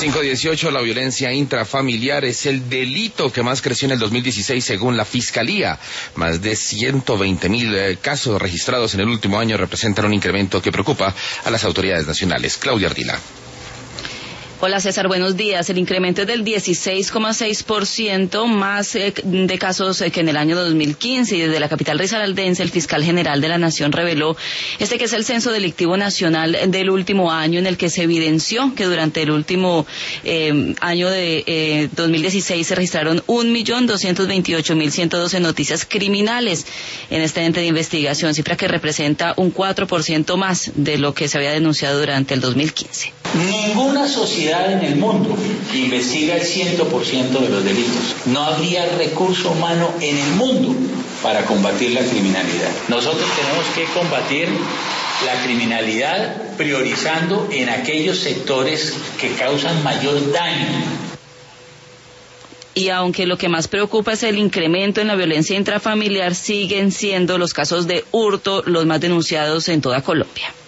518, la violencia intrafamiliar es el delito que más creció en el 2016 según la Fiscalía. Más de 120.000 casos registrados en el último año representan un incremento que preocupa a las autoridades nacionales. Claudia Ardila. Hola César, buenos días. El incremento es del 16,6%, más de casos que en el año 2015, y desde la capital risaraldense el fiscal general de la Nación reveló que es el censo delictivo nacional del último año, en el que se evidenció que durante el último año de 2016 se registraron 1.228.112 noticias criminales en este ente de investigación, cifra que representa un 4% más de lo que se había denunciado durante el 2015. Ninguna sociedad en el mundo investiga el 100% de los delitos. No habría recurso humano en el mundo para combatir la criminalidad. Nosotros tenemos que combatir la criminalidad priorizando en aquellos sectores que causan mayor daño. Y aunque lo que más preocupa es el incremento en la violencia intrafamiliar, siguen siendo los casos de hurto los más denunciados en toda Colombia.